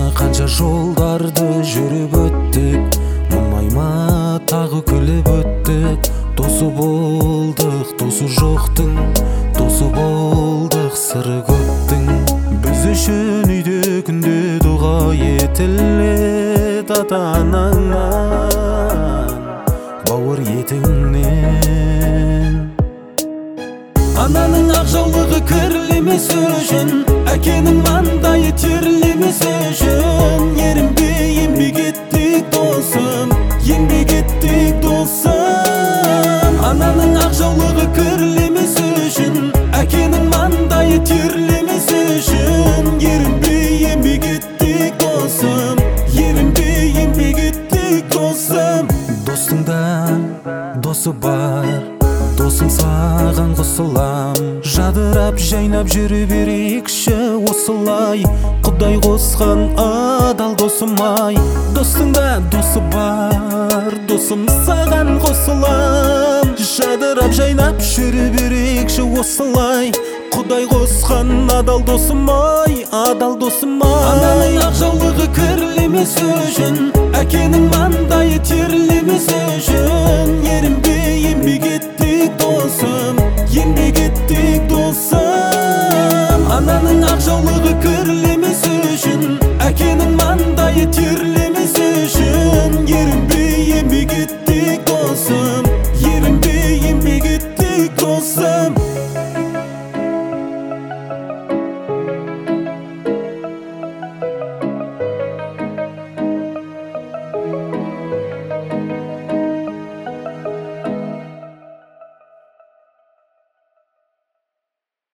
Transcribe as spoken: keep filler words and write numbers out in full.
канча жолдарды жүрүп өттүк, мумайма тагы күлүп өттүк. Досу болдук, досу жоктун, досу болдук сыры көптүн. Биз үчүн үйдө күндө дуга этилет ата анаңан, бауыр етиңнен. Ананын ак жаулыгы керлемес өчүн, әкенин мандайы терлемес өчүн. Еринбей еңбек еттик досум, еңбек еттик досум. Ананын ак жаулыгы керлемес өчүн, әкенин мандайы терлемес өчүн. Еринбей еңбек еттик досум, еринбей еңбек еттик досум. Достуң да досу бар, досум саган косулам. Жадырап жайнап жүрү берейикши осулай, Кудай коскон адал досум ай. Достуң да досу бар, досум саган косулам. Жадырап жайнап жүрү берейикши осулай, Кудай коскон адал досум ай, адал досум ай. Ананын ак жаулыгы керлемес өчүн, әкенин мандайы терлемес өчүн.